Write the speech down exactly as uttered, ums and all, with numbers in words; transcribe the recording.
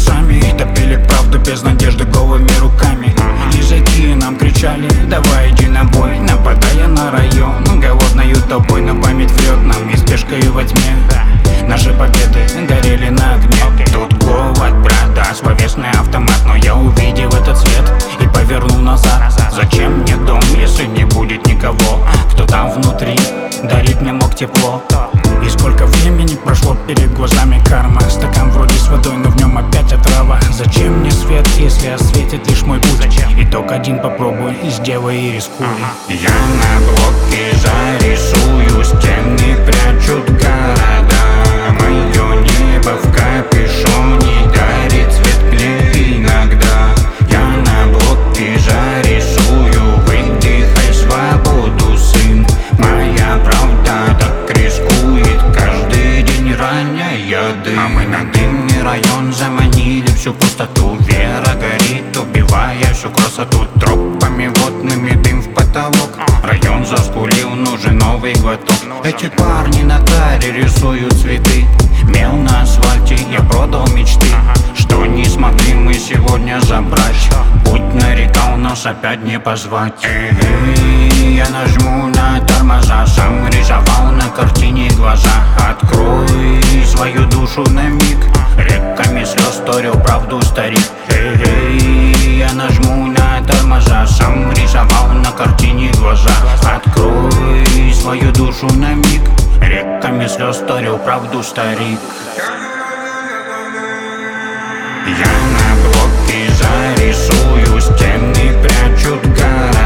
глазами топили правду без надежды голыми руками. Языки нам кричали: давай иди на бой, нападая на район голодною толпой. Но память врет нам и спешкой во тьме. Наши победы горели на огне. Тут голод, брат, да, словесный автомат. Но я увидел этот свет и повернул назад. Зачем мне дом, если не будет никого, кто там внутри дарит мне мог тепло? И сколько времени прошло перед глазами карма. Стакан вроде с водой, но в нем опять отрава. Зачем мне свет, если осветит лишь мой путь? Итог один: попробуй, сделай и рискуй. Я на блоке зарисую, стены прячут города. Мое небо в капюшоне дарит свет клей иногда. Я на блоке зарисую, выдыхай свободу, сын. Моя правда так рискует, каждый день роняя дым. А мы на дымный район заманили всю пустоту. Вера горит, убивая всю красоту. Тропами водными дым в потолок. Район заскулил, нужен новый глоток. Эти парни на таре рисуют цветы. Мел на асфальте, я продал мечты, что не смогли мы сегодня забрать. Путь на река у нас опять не позвать. Эй, я нажму на тормоза, сам рисовал на картине глаза. Открой свою душу на миг, реками слез торил правду старик. Эй, я нажму на тормоза, сам рисовал на картине глаза. Открой свою душу на миг, реками слез торил правду старик. Я на блоке зарисую, стены прячут города.